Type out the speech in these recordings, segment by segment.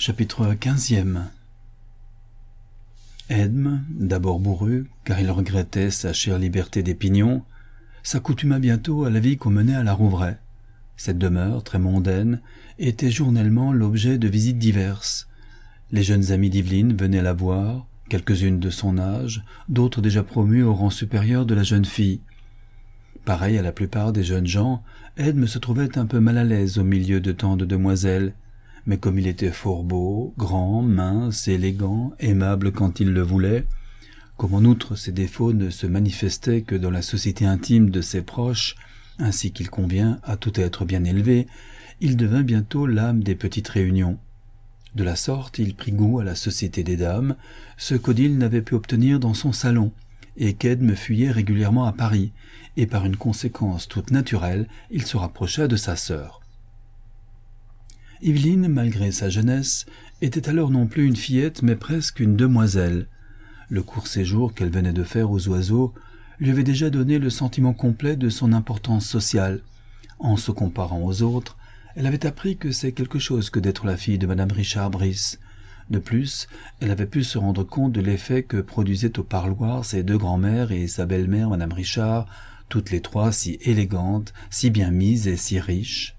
Chapitre 15e. Edme, d'abord bourru, car il regrettait sa chère liberté des pignons, s'accoutuma bientôt à la vie qu'on menait à la Rouvray. Cette demeure, très mondaine, était journellement l'objet de visites diverses. Les jeunes amies d'Yveline venaient la voir, quelques-unes de son âge, d'autres déjà promues au rang supérieur de la jeune fille. Pareil à la plupart des jeunes gens, Edme se trouvait un peu mal à l'aise au milieu de tant de demoiselles. Mais comme il était fort beau, grand, mince, élégant, aimable quand il le voulait, comme en outre ses défauts ne se manifestaient que dans la société intime de ses proches, ainsi qu'il convient à tout être bien élevé, il devint bientôt l'âme des petites réunions. De la sorte, il prit goût à la société des dames, ce qu'Odile n'avait pu obtenir dans son salon, et qu'Edme fuyait régulièrement à Paris, et par une conséquence toute naturelle, il se rapprocha de sa sœur. Yveline, malgré sa jeunesse, était alors non plus une fillette, mais presque une demoiselle. Le court séjour qu'elle venait de faire aux Oiseaux lui avait déjà donné le sentiment complet de son importance sociale. En se comparant aux autres, elle avait appris que c'est quelque chose que d'être la fille de madame Richard Brice. De plus, elle avait pu se rendre compte de l'effet que produisaient au parloir ses deux grands-mères et sa belle-mère madame Richard, toutes les trois si élégantes, si bien mises et si riches.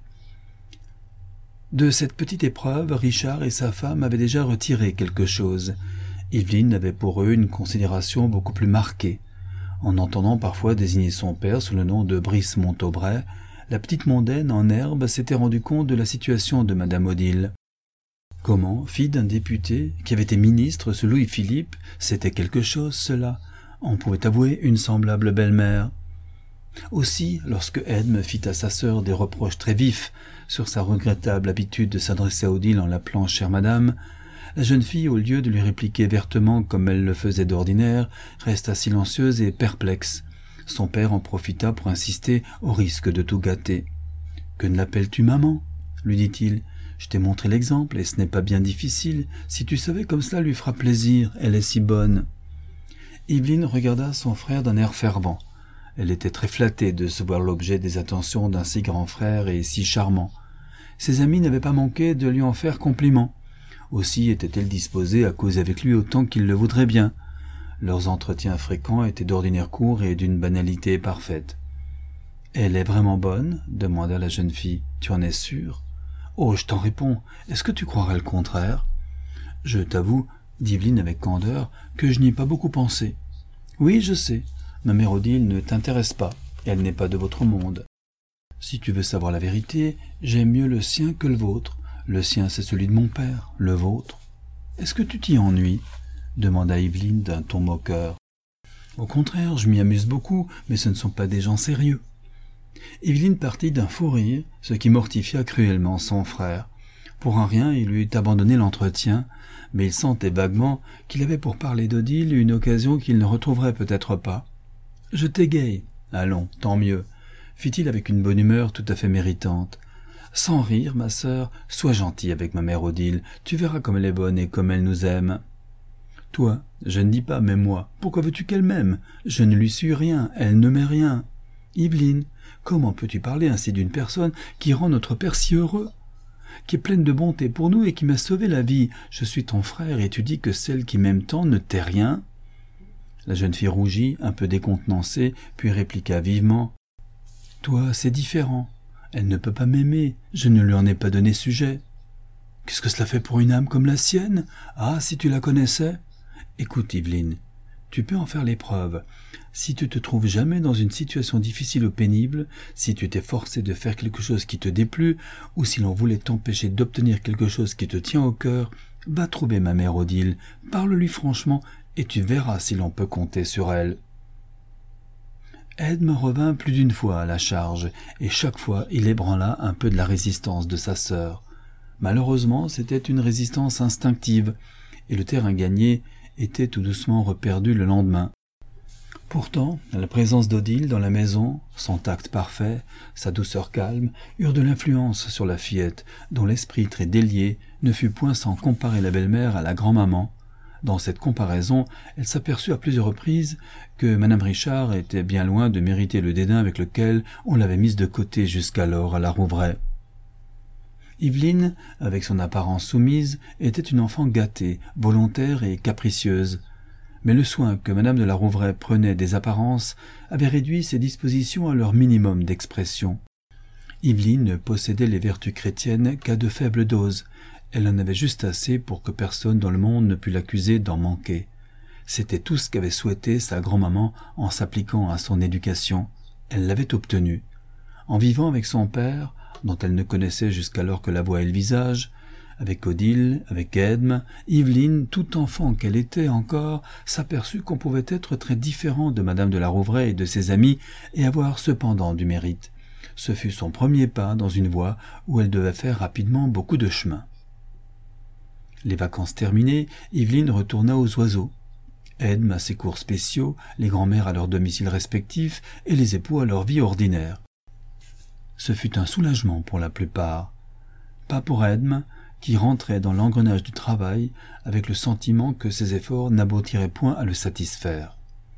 De cette petite épreuve, Richard et sa femme avaient déjà retiré quelque chose. Yveline avait pour eux une considération beaucoup plus marquée. En entendant parfois désigner son père sous le nom de Brice Montaubray, la petite mondaine en herbe s'était rendue compte de la situation de madame Odile. Comment, fille d'un député qui avait été ministre sous Louis-Philippe, c'était quelque chose cela. On pouvait avouer une semblable belle-mère. Aussi, lorsque Edme fit à sa sœur des reproches très vifs sur sa regrettable habitude de s'adresser à Odile en l'appelant « chère madame », la jeune fille, au lieu de lui répliquer vertement comme elle le faisait d'ordinaire, resta silencieuse et perplexe. Son père en profita pour insister au risque de tout gâter. « Que ne l'appelles-tu maman ?» lui dit-il. « Je t'ai montré l'exemple et ce n'est pas bien difficile. Si tu savais comme cela lui fera plaisir, elle est si bonne. » Yveline regarda son frère d'un air fervent. Elle était très flattée de se voir l'objet des attentions d'un si grand frère et si charmant. Ses amis n'avaient pas manqué de lui en faire compliment. Aussi était-elle disposée à causer avec lui autant qu'il le voudrait bien. Leurs entretiens fréquents étaient d'ordinaire courts et d'une banalité parfaite. « Elle est vraiment bonne ?» demanda la jeune fille. « Tu en es sûre ?»« Oh, je t'en réponds. Est-ce que tu croirais le contraire ?»« Je t'avoue, dit Yveline avec candeur, que je n'y ai pas beaucoup pensé. »« Oui, je sais. Ma mère Odile ne t'intéresse pas. Elle n'est pas de votre monde. Si tu veux savoir la vérité, j'aime mieux le sien que le vôtre. Le sien, c'est celui de mon père. Le vôtre. Est-ce que tu t'y ennuies ?» demanda Yveline d'un ton moqueur. « Au contraire, je m'y amuse beaucoup, mais ce ne sont pas des gens sérieux. » Yveline partit d'un fou rire, ce qui mortifia cruellement son frère. Pour un rien, il lui eût abandonné l'entretien, mais il sentait vaguement qu'il avait pour parler d'Odile une occasion qu'il ne retrouverait peut-être pas. « Je t'égaye. Allons, tant mieux, » fit-il avec une bonne humeur tout à fait méritante. « Sans rire, ma sœur, sois gentille avec ma mère Odile, tu verras comme elle est bonne et comme elle nous aime. »« Toi, je ne dis pas, mais moi, pourquoi veux-tu qu'elle m'aime? Je ne lui suis rien, elle ne m'est rien. Yveline, comment peux-tu parler ainsi d'une personne qui rend notre père si heureux, qui est pleine de bonté pour nous et qui m'a sauvé la vie? Je suis ton frère et tu dis que celle qui m'aime tant ne t'est rien ?» La jeune fille rougit, un peu décontenancée, puis répliqua vivement. « Toi, c'est différent. Elle ne peut pas m'aimer, je ne lui en ai pas donné sujet. Qu'est-ce que cela fait pour une âme comme la sienne? Ah, si tu la connaissais! Écoute, Yveline, tu peux en faire l'épreuve. Si tu te trouves jamais dans une situation difficile ou pénible, si tu étais forcé de faire quelque chose qui te déplut, ou si l'on voulait t'empêcher d'obtenir quelque chose qui te tient au cœur, va trouver ma mère Odile, parle-lui franchement, et tu verras si l'on peut compter sur elle. » Edme revint plus d'une fois à la charge, et chaque fois il ébranla un peu de la résistance de sa sœur. Malheureusement, c'était une résistance instinctive, et le terrain gagné était tout doucement reperdu le lendemain. Pourtant, la présence d'Odile dans la maison, son tact parfait, sa douceur calme, eurent de l'influence sur la fillette, dont l'esprit très délié ne fut point sans comparer la belle-mère à la grand-maman. Dans cette comparaison, elle s'aperçut à plusieurs reprises que madame Richard était bien loin de mériter le dédain avec lequel on l'avait mise de côté jusqu'alors à la Rouvray. Yveline, avec son apparence soumise, était une enfant gâtée, volontaire et capricieuse. Mais le soin que madame de la Rouvray prenait des apparences avait réduit ses dispositions à leur minimum d'expression. Yveline ne possédait les vertus chrétiennes qu'à de faibles doses. Elle en avait juste assez pour que personne dans le monde ne pût l'accuser d'en manquer. C'était tout ce qu'avait souhaité sa grand-maman en s'appliquant à son éducation. Elle l'avait obtenu. En vivant avec son père, dont elle ne connaissait jusqu'alors que la voix et le visage, avec Odile, avec Edme, Yveline, tout enfant qu'elle était encore, s'aperçut qu'on pouvait être très différent de madame de la Rouvray et de ses amis et avoir cependant du mérite. Ce fut son premier pas dans une voie où elle devait faire rapidement beaucoup de chemin. Les vacances terminées, Yveline retourna aux oiseaux. Edme à ses cours spéciaux, les grands-mères à leurs domiciles respectifs et les époux à leur vie ordinaire. Ce fut un soulagement pour la plupart. Pas pour Edme, qui rentrait dans l'engrenage du travail avec le sentiment que ses efforts n'aboutiraient point à le satisfaire.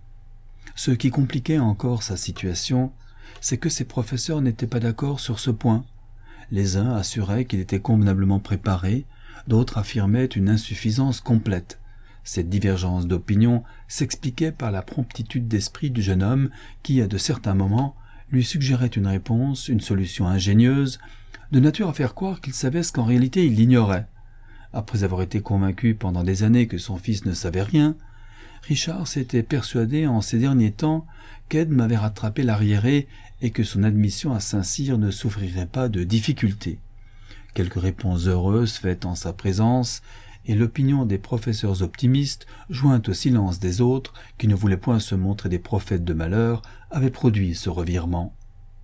Ce qui compliquait encore sa situation, c'est que ses professeurs n'étaient pas d'accord sur ce point. Les uns assuraient qu'il était convenablement préparé, d'autres affirmaient une insuffisance complète. Cette divergence d'opinion s'expliquait par la promptitude d'esprit du jeune homme qui, à de certains moments, lui suggérait une réponse, une solution ingénieuse, de nature à faire croire qu'il savait ce qu'en réalité il ignorait. Après avoir été convaincu pendant des années que son fils ne savait rien, Richard s'était persuadé en ces derniers temps qu'Edme avait rattrapé l'arriéré et que son admission à Saint-Cyr ne souffrirait pas de difficultés. Quelques réponses heureuses faites en sa présence et l'opinion des professeurs optimistes, jointe au silence des autres, qui ne voulaient point se montrer des prophètes de malheur, avaient produit ce revirement.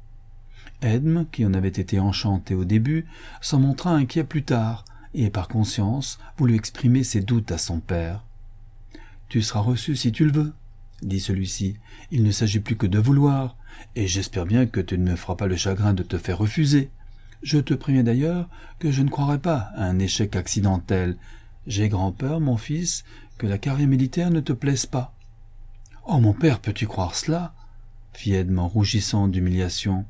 Edme, qui en avait été enchanté au début, s'en montra inquiet plus tard, et par conscience voulut exprimer ses doutes à son père. « Tu seras reçu si tu le veux, » dit celui-ci. « Il ne s'agit plus que de vouloir, et j'espère bien que tu ne me feras pas le chagrin de te faire refuser. Je te préviens d'ailleurs que je ne croirai pas à un échec accidentel. J'ai grand-peur, mon fils, que la carrière militaire ne te plaise pas. »« Oh, mon père, peux-tu croire cela ?» fit Edme en rougissant d'humiliation.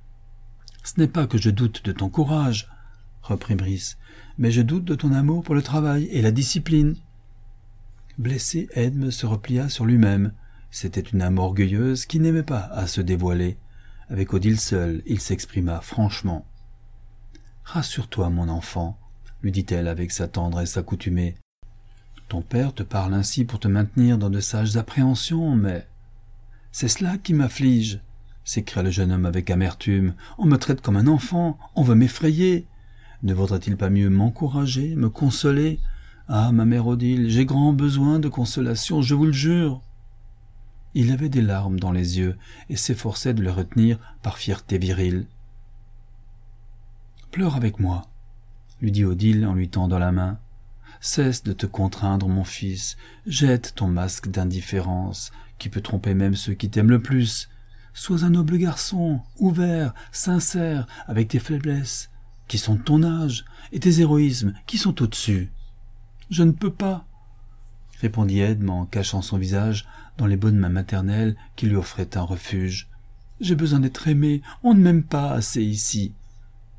« Ce n'est pas que je doute de ton courage, » reprit Brice, « mais je doute de ton amour pour le travail et la discipline. » Blessé, Edme se replia sur lui-même. C'était une âme orgueilleuse qui n'aimait pas à se dévoiler. Avec Odile seul, il s'exprima franchement. « Rassure-toi, mon enfant, » lui dit-elle avec sa tendresse accoutumée. « Ton père te parle ainsi pour te maintenir dans de sages appréhensions, mais... »« C'est cela qui m'afflige, » s'écria le jeune homme avec amertume. « On me traite comme un enfant, on veut m'effrayer. Ne vaudrait-il pas mieux m'encourager, me consoler ? Ah, ma mère Odile, j'ai grand besoin de consolation, je vous le jure. » Il avait des larmes dans les yeux et s'efforçait de les retenir par fierté virile. « Pleure avec moi, » lui dit Odile en lui tendant la main. « Cesse de te contraindre, mon fils, jette ton masque d'indifférence, qui peut tromper même ceux qui t'aiment le plus. Sois un noble garçon, ouvert, sincère, avec tes faiblesses, qui sont de ton âge, et tes héroïsmes, qui sont au-dessus. »« Je ne peux pas, » répondit Edme en cachant son visage dans les bonnes mains maternelles qui lui offraient un refuge. « J'ai besoin d'être aimé, on ne m'aime pas assez ici. »« Ingrat »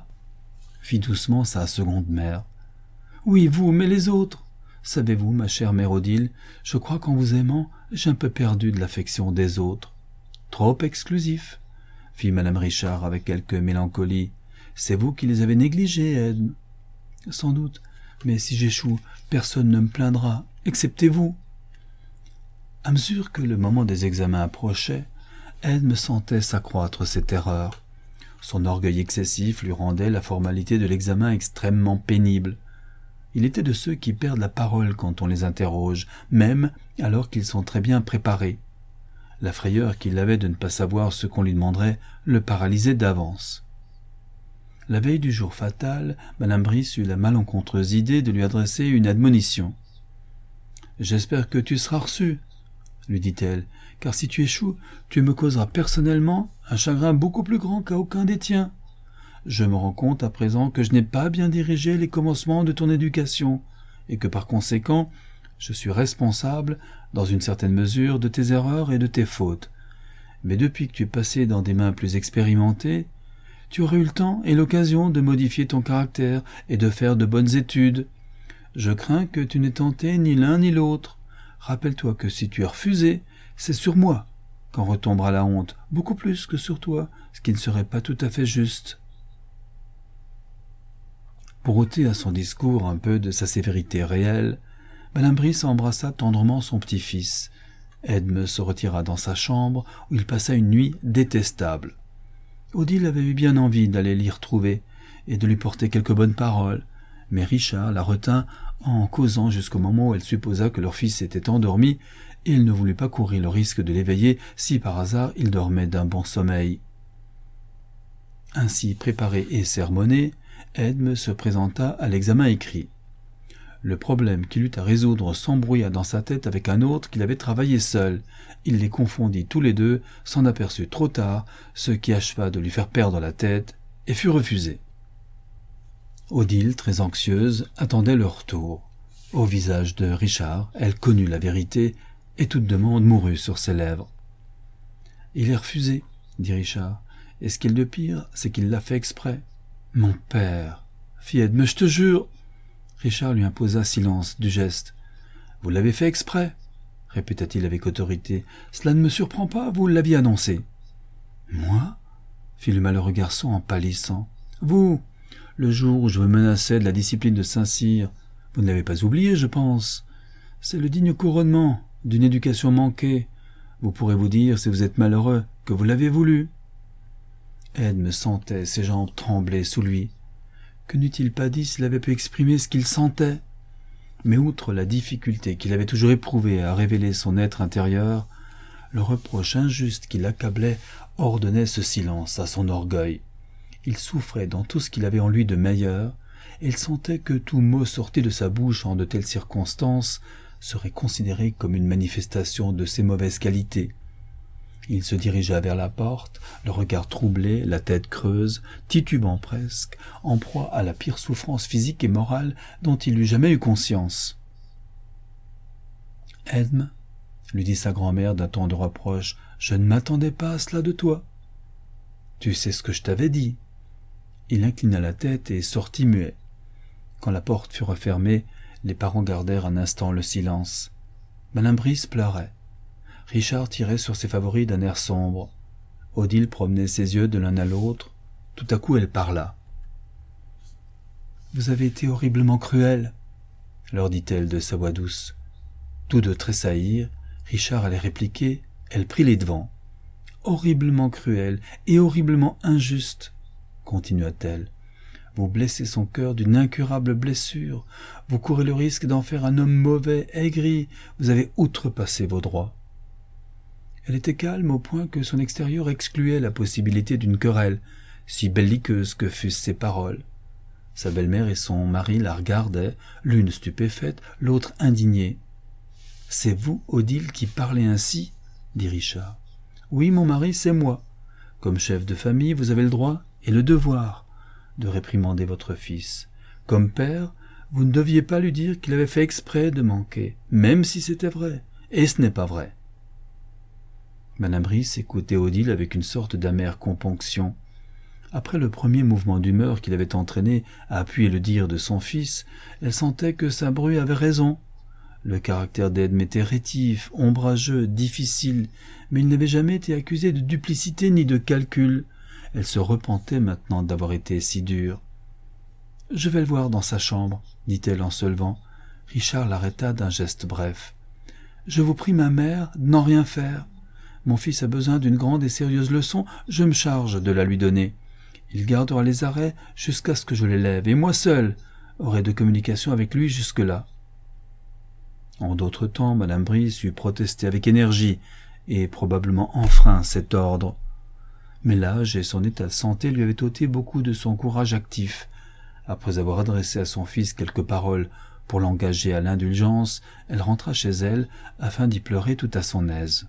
fit doucement sa seconde mère. « Oui, vous, mais les autres. Savez-vous, ma chère mère Odile, je crois qu'en vous aimant, j'ai un peu perdu de l'affection des autres. »« Trop exclusif, » fit madame Richard avec quelque mélancolie. « C'est vous qui les avez négligés, Edme. »« Sans doute, mais si j'échoue, personne ne me plaindra, excepté vous. » À mesure que le moment des examens approchait, Edme sentait s'accroître ses terreurs. Son orgueil excessif lui rendait la formalité de l'examen extrêmement pénible. Il était de ceux qui perdent la parole quand on les interroge, même alors qu'ils sont très bien préparés. La frayeur qu'il avait de ne pas savoir ce qu'on lui demanderait le paralysait d'avance. La veille du jour fatal, madame Brice eut la malencontreuse idée de lui adresser une admonition. « J'espère que tu seras reçu, » lui dit-elle, « car si tu échoues, tu me causeras personnellement un chagrin beaucoup plus grand qu'à aucun des tiens. Je me rends compte à présent que je n'ai pas bien dirigé les commencements de ton éducation, et que par conséquent, je suis responsable, dans une certaine mesure, de tes erreurs et de tes fautes. Mais depuis que tu es passé dans des mains plus expérimentées, tu aurais eu le temps et l'occasion de modifier ton caractère et de faire de bonnes études. Je crains que tu n'aies tenté ni l'un ni l'autre. Rappelle-toi que si tu es refusé, c'est sur moi qu'en retombera la honte, beaucoup plus que sur toi, ce qui ne serait pas tout à fait juste. » Pour ôter à son discours un peu de sa sévérité réelle, Madame Brice embrassa tendrement son petit-fils. Edme se retira dans sa chambre, où il passa une nuit détestable. Odile avait eu bien envie d'aller l'y retrouver et de lui porter quelques bonnes paroles, mais Richard la retint en causant jusqu'au moment où elle supposa que leur fils était endormi, et il ne voulut pas courir le risque de l'éveiller si par hasard il dormait d'un bon sommeil. Ainsi préparé et sermonné, Edme se présenta à l'examen écrit. Le problème qu'il eut à résoudre s'embrouilla dans sa tête avec un autre qu'il avait travaillé seul. Il les confondit tous les deux, s'en aperçut trop tard, ce qui acheva de lui faire perdre la tête, et fut refusé. Odile, très anxieuse, attendait le retour. Au visage de Richard, elle connut la vérité, et toute demande mourut sur ses lèvres. « Il est refusé, » dit Richard, « et ce qu'il y a de pire, c'est qu'il l'a fait exprès. »« Mon père !» fit Edme, « je te jure !» Richard lui imposa silence du geste. « Vous l'avez fait exprès » répéta-t-il avec autorité. « Cela ne me surprend pas, vous l'aviez annoncé. »« Moi » fit le malheureux garçon en pâlissant. « Vous, le jour où je me menaçais de la discipline de Saint-Cyr, vous ne l'avez pas oublié, je pense. C'est le digne couronnement d'une éducation manquée. Vous pourrez vous dire, si vous êtes malheureux, que vous l'avez voulu. » Edme sentait ses jambes trembler sous lui. Que n'eût-il pas dit s'il avait pu exprimer ce qu'il sentait? Mais outre la difficulté qu'il avait toujours éprouvée à révéler son être intérieur, le reproche injuste qui l'accablait ordonnait ce silence à son orgueil. Il souffrait dans tout ce qu'il avait en lui de meilleur, et il sentait que tout mot sorti de sa bouche en de telles circonstances serait considéré comme une manifestation de ses mauvaises qualités. Il se dirigea vers la porte, le regard troublé, la tête creuse, titubant presque, en proie à la pire souffrance physique et morale dont il eût jamais eu conscience. « Edme, » lui dit sa grand-mère d'un ton de reproche, « je ne m'attendais pas à cela de toi. »« Tu sais ce que je t'avais dit. » Il inclina la tête et sortit muet. Quand la porte fut refermée, les parents gardèrent un instant le silence. Madame Brice pleurait. Richard tirait sur ses favoris d'un air sombre. Odile promenait ses yeux de l'un à l'autre. Tout à coup, elle parla. « Vous avez été horriblement cruels, » leur dit-elle de sa voix douce. Tous deux tressaillirent. Richard allait répliquer. Elle prit les devants. « Horriblement cruel et horriblement injuste, » continua-t-elle. « Vous blessez son cœur d'une incurable blessure. Vous courez le risque d'en faire un homme mauvais, aigri. Vous avez outrepassé vos droits. » Elle était calme au point que son extérieur excluait la possibilité d'une querelle, si belliqueuse que fussent ses paroles. Sa belle-mère et son mari la regardaient, l'une stupéfaite, l'autre indignée. « C'est vous, Odile, qui parlez ainsi ?» dit Richard. « Oui, mon mari, c'est moi. Comme chef de famille, vous avez le droit et le devoir de réprimander votre fils. Comme père, vous ne deviez pas lui dire qu'il avait fait exprès de manquer, même si c'était vrai, et ce n'est pas vrai. » Madame Brice écoutait Odile avec une sorte d'amère componction. Après le premier mouvement d'humeur qui l'avait entraîné à appuyer le dire de son fils, elle sentait que sa bru avait raison. Le caractère d'Edme était rétif, ombrageux, difficile, mais il n'avait jamais été accusé de duplicité ni de calcul. Elle se repentait maintenant d'avoir été si dure. « Je vais le voir dans sa chambre, » dit-elle en se levant. Richard l'arrêta d'un geste bref. « Je vous prie, ma mère, de n'en rien faire. Mon fils a besoin d'une grande et sérieuse leçon, je me charge de la lui donner. Il gardera les arrêts jusqu'à ce que je l'élève, et moi seul aurai de communication avec lui jusque-là. » En d'autres temps, Madame Brice eût protesté avec énergie et probablement enfreint cet ordre. Mais l'âge et son état de santé lui avaient ôté beaucoup de son courage actif. Après avoir adressé à son fils quelques paroles pour l'engager à l'indulgence, elle rentra chez elle afin d'y pleurer tout à son aise.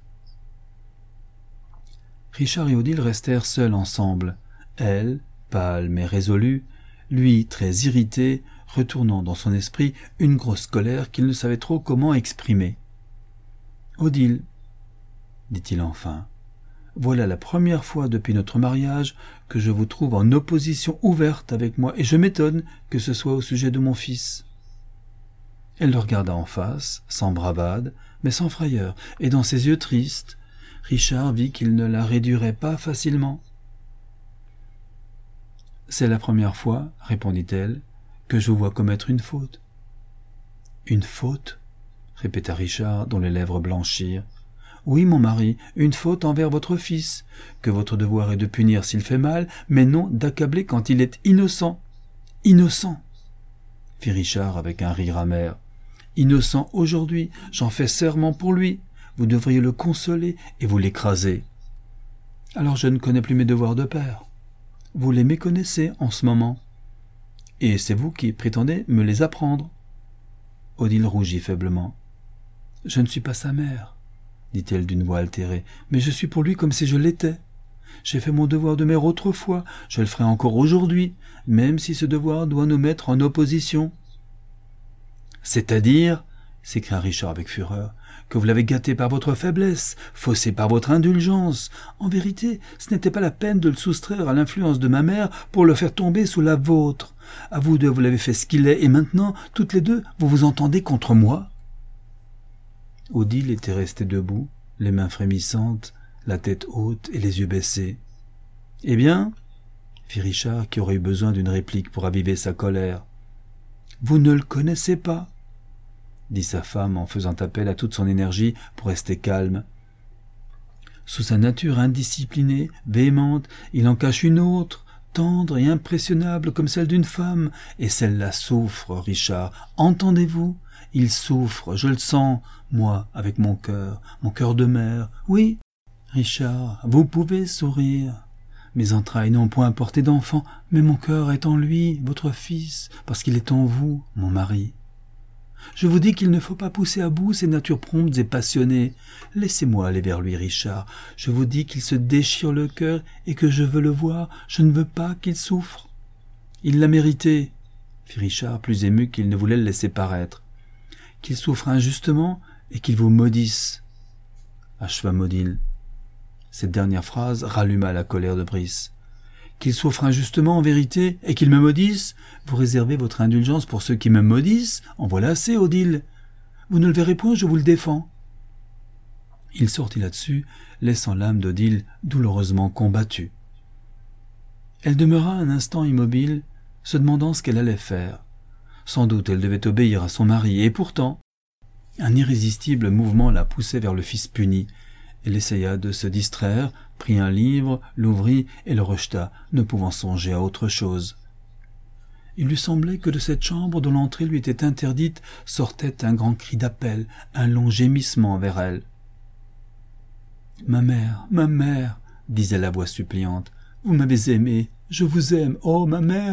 Richard et Odile restèrent seuls ensemble, elle, pâle mais résolue, lui très irrité, retournant dans son esprit une grosse colère qu'il ne savait trop comment exprimer. « Odile, dit-il enfin, Voilà la première fois depuis notre mariage que je vous trouve en opposition ouverte avec moi, et je m'étonne que ce soit au sujet de mon fils. » Elle le regarda en face, sans bravade, mais sans frayeur, et dans ses yeux tristes, Richard vit qu'il ne la réduirait pas facilement. « C'est la première fois, répondit-elle, que je vous vois commettre une faute. »« Une faute ?» répéta Richard, dont les lèvres blanchirent. « Oui, mon mari, une faute envers votre fils, que votre devoir est de punir s'il fait mal, mais non d'accabler quand il est innocent. »« Innocent !» fit Richard avec un rire amer. « Innocent aujourd'hui, j'en fais serment pour lui. Vous devriez le consoler et vous l'écraser. Alors je ne connais plus mes devoirs de père. Vous les méconnaissez en ce moment. Et c'est vous qui prétendez me les apprendre. » Odile rougit faiblement. « Je ne suis pas sa mère, » dit-elle d'une voix altérée, « mais je suis pour lui comme si je l'étais. J'ai fait mon devoir de mère autrefois, je le ferai encore aujourd'hui, même si ce devoir doit nous mettre en opposition. »« C'est-à-dire, » s'écria Richard avec fureur, « que vous l'avez gâté par votre faiblesse, faussé par votre indulgence. En vérité, ce n'était pas la peine de le soustraire à l'influence de ma mère pour le faire tomber sous la vôtre. À vous deux, vous l'avez fait ce qu'il est, et maintenant, toutes les deux, vous vous entendez contre moi. » Odile était restée debout, les mains frémissantes, la tête haute et les yeux baissés. « Eh bien ?» fit Richard, qui aurait eu besoin d'une réplique pour aviver sa colère. « Vous ne le connaissez pas, » dit sa femme en faisant appel à toute son énergie pour rester calme. Sous sa nature indisciplinée, véhémente, il en cache une autre, tendre et impressionnable comme celle d'une femme, et celle-là souffre, Richard. Entendez-vous? Il souffre, je le sens, moi, avec mon cœur de mère. Oui, Richard, vous pouvez sourire. Mes entrailles n'ont point porté d'enfant, mais mon cœur est en lui, votre fils, parce qu'il est en vous, mon mari. Je vous dis qu'il ne faut pas pousser à bout ces natures promptes et passionnées. Laissez-moi aller vers lui, Richard. Je vous dis qu'il se déchire le cœur et que je veux le voir. Je ne veux pas qu'il souffre. »« Il l'a mérité, » fit Richard, plus ému qu'il ne voulait le laisser paraître. « Qu'il souffre injustement et qu'il vous maudisse, » acheva Odile. Cette dernière phrase ralluma la colère de Brice. « Qu'il souffre injustement en vérité et qu'il me maudisse? Vous réservez votre indulgence pour ceux qui me maudissent? En voilà assez, Odile. Vous ne le verrez point, je vous le défends. » Il sortit là-dessus, laissant l'âme d'Odile douloureusement combattue. Elle demeura un instant immobile, se demandant ce qu'elle allait faire. Sans doute elle devait obéir à son mari, et pourtant un irrésistible mouvement la poussait vers le fils puni. Elle essaya de se distraire, prit un livre, l'ouvrit et le rejeta, ne pouvant songer à autre chose. Il lui semblait que de cette chambre dont l'entrée lui était interdite sortait un grand cri d'appel, un long gémissement vers elle. « Ma mère, » disait la voix suppliante, « vous m'avez aimé, je vous aime, oh ma mère !»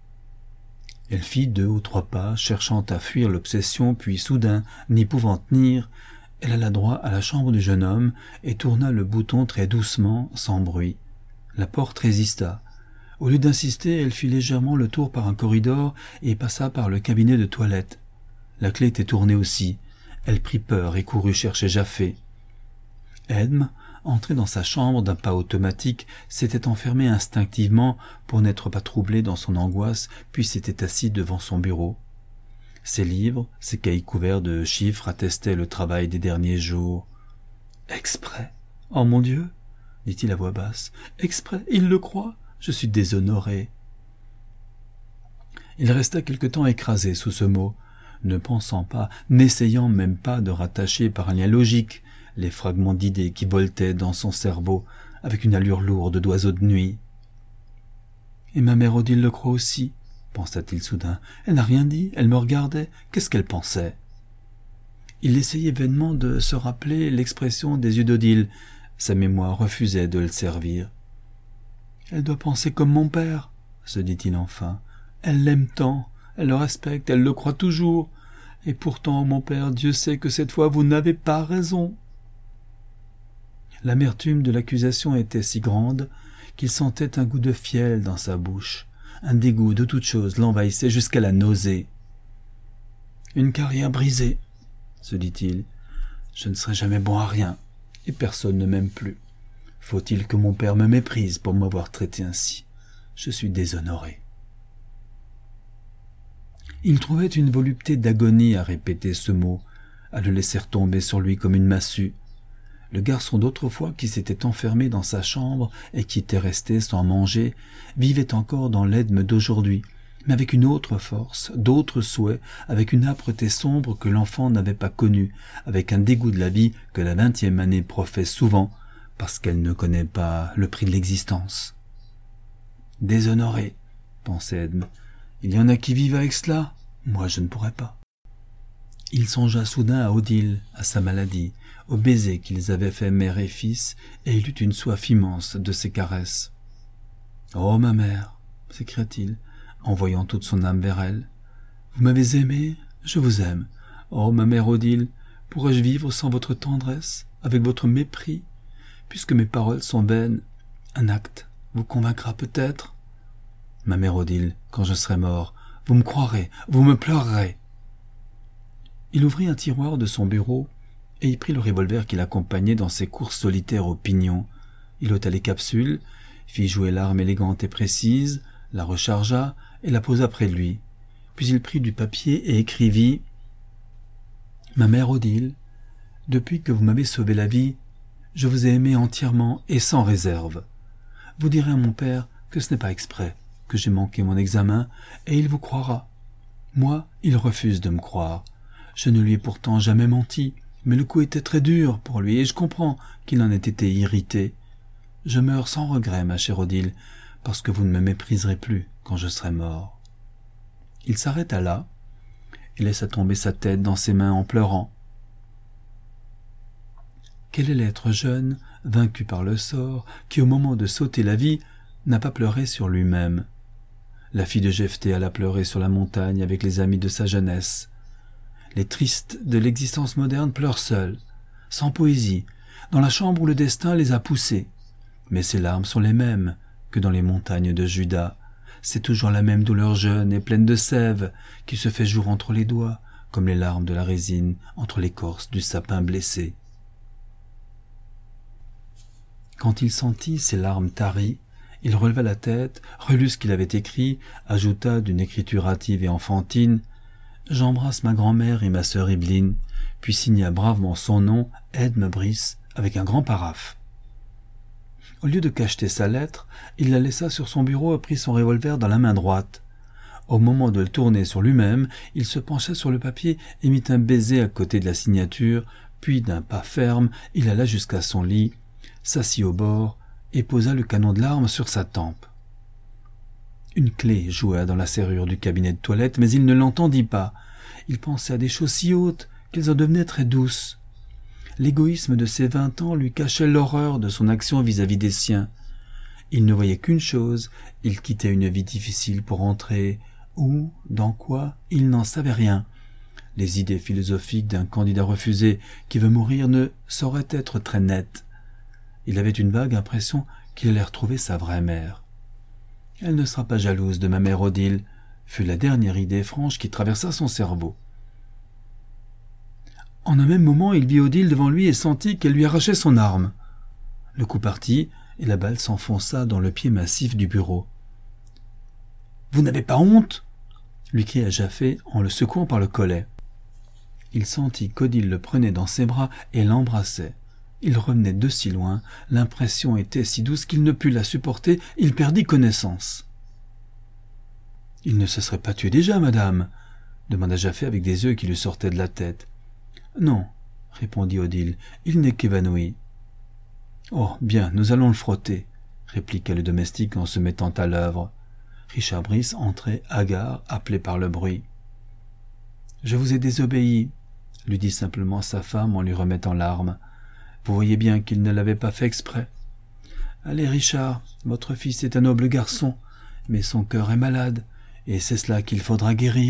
Elle fit 2 ou 3 pas, cherchant à fuir l'obsession, puis soudain, n'y pouvant tenir, elle alla droit à la chambre du jeune homme et tourna le bouton très doucement, sans bruit. La porte résista. Au lieu d'insister, elle fit légèrement le tour par un corridor et passa par le cabinet de toilette. La clé était tournée aussi. Elle prit peur et courut chercher Jaffé. Edme, entré dans sa chambre d'un pas automatique, s'était enfermé instinctivement pour n'être pas troublé dans son angoisse, puis s'était assis devant son bureau. Ses livres, ses cahiers couverts de chiffres attestaient le travail des derniers jours. « Exprès, oh mon Dieu !» dit-il à voix basse. « Exprès, il le croit, je suis déshonoré. » Il resta quelque temps écrasé sous ce mot, ne pensant pas, n'essayant même pas de rattacher par un lien logique les fragments d'idées qui voletaient dans son cerveau avec une allure lourde d'oiseau de nuit. « Et ma mère Odile le croit aussi, » pensa-t-il soudain. « Elle n'a rien dit, elle me regardait. Qu'est-ce qu'elle pensait ?» Il essayait vainement de se rappeler l'expression des yeux d'Odile. Sa mémoire refusait de le servir. « Elle doit penser comme mon père, » se dit-il enfin. « Elle l'aime tant, elle le respecte, elle le croit toujours. Et pourtant, mon père, Dieu sait que cette fois vous n'avez pas raison. » L'amertume de l'accusation était si grande qu'il sentait un goût de fiel dans sa bouche. Un dégoût de toute chose l'envahissait jusqu'à la nausée. « Une carrière brisée, » se dit-il. « Je ne serai jamais bon à rien, et personne ne m'aime plus. Faut-il que mon père me méprise pour m'avoir traité ainsi? Je suis déshonoré. » Il trouvait une volupté d'agonie à répéter ce mot, à le laisser tomber sur lui comme une massue. Le garçon d'autrefois qui s'était enfermé dans sa chambre et qui était resté sans manger vivait encore dans l'Edme d'aujourd'hui, mais avec une autre force, d'autres souhaits, avec une âpreté sombre que l'enfant n'avait pas connue, avec un dégoût de la vie que la 20e année professe souvent, parce qu'elle ne connaît pas le prix de l'existence. « Déshonoré, » pensait Edme, « il y en a qui vivent avec cela, moi je ne pourrais pas. » Il songea soudain à Odile, à sa maladie, aux baisers qu'ils avaient fait mère et fils, et il eut une soif immense de ses caresses. « Oh, ma mère !» s'écria-t-il, en voyant toute son âme vers elle. « Vous m'avez aimé, je vous aime. Oh, ma mère Odile, pourrais-je vivre sans votre tendresse, avec votre mépris? Puisque mes paroles sont vaines, un acte vous convaincra peut-être. Ma mère Odile, quand je serai mort, vous me croirez, vous me pleurerez. » Il ouvrit un tiroir de son bureau et y prit le revolver qu'il accompagnait dans ses courses solitaires au pignon. Il ôta les capsules, fit jouer l'arme élégante et précise, la rechargea et la posa près de lui. Puis il prit du papier et écrivit « Ma mère Odile, depuis que vous m'avez sauvé la vie, je vous ai aimé entièrement et sans réserve. Vous direz à mon père que ce n'est pas exprès, que j'ai manqué mon examen, et il vous croira. Moi, il refuse de me croire. Je ne lui ai pourtant jamais menti, mais le coup était très dur pour lui, et je comprends qu'il en ait été irrité. Je meurs sans regret, ma chère Odile, parce que vous ne me mépriserez plus quand je serai mort. » Il s'arrêta là, et laissa tomber sa tête dans ses mains en pleurant. Quel est l'être jeune, vaincu par le sort, qui au moment de s'ôter la vie, n'a pas pleuré sur lui-même? La fille de Jephté alla pleurer sur la montagne avec les amis de sa jeunesse. Les tristes de l'existence moderne pleurent seuls, sans poésie, dans la chambre où le destin les a poussés. Mais ces larmes sont les mêmes que dans les montagnes de Juda. C'est toujours la même douleur jeune et pleine de sève qui se fait jour entre les doigts, comme les larmes de la résine entre l'écorce du sapin blessé. Quand il sentit ces larmes taries, il releva la tête, relut ce qu'il avait écrit, ajouta d'une écriture hâtive et enfantine « J'embrasse ma grand-mère et ma sœur Ibline », puis signa bravement son nom, Edme Brice, avec un grand paraphe. Au lieu de cacheter sa lettre, il la laissa sur son bureau et prit son revolver dans la main droite. Au moment de le tourner sur lui-même, il se pencha sur le papier et mit un baiser à côté de la signature, puis d'un pas ferme, il alla jusqu'à son lit, s'assit au bord et posa le canon de l'arme sur sa tempe. Une clé joua dans la serrure du cabinet de toilette, mais il ne l'entendit pas. Il pensait à des choses si hautes qu'elles en devenaient très douces. L'égoïsme de ses 20 ans lui cachait l'horreur de son action vis-à-vis des siens. Il ne voyait qu'une chose, il quittait une vie difficile pour entrer, où, dans quoi, il n'en savait rien. Les idées philosophiques d'un candidat refusé qui veut mourir ne sauraient être très nettes. Il avait une vague impression qu'il allait retrouver sa vraie mère. « Elle ne sera pas jalouse de ma mère Odile », fut la dernière idée franche qui traversa son cerveau. En un même moment, il vit Odile devant lui et sentit qu'elle lui arrachait son arme. Le coup partit, et la balle s'enfonça dans le pied massif du bureau. « Vous n'avez pas honte ?» lui cria Jaffé en le secouant par le collet. Il sentit qu'Odile le prenait dans ses bras et l'embrassait. Il revenait de si loin, l'impression était si douce qu'il ne put la supporter, il perdit connaissance. « Il ne se serait pas tué déjà, madame ?» demanda Jaffé avec des yeux qui lui sortaient de la tête. « Non, » répondit Odile, « il n'est qu'évanoui. »« Oh, bien, nous allons le frotter, » répliqua le domestique en se mettant à l'œuvre. Richard Brice entrait, hagard, appelé par le bruit. « Je vous ai désobéi, » lui dit simplement sa femme en lui remettant l'arme. « Vous voyez bien qu'il ne l'avait pas fait exprès. Allez, Richard, votre fils est un noble garçon, mais son cœur est malade, et c'est cela qu'il faudra guérir. »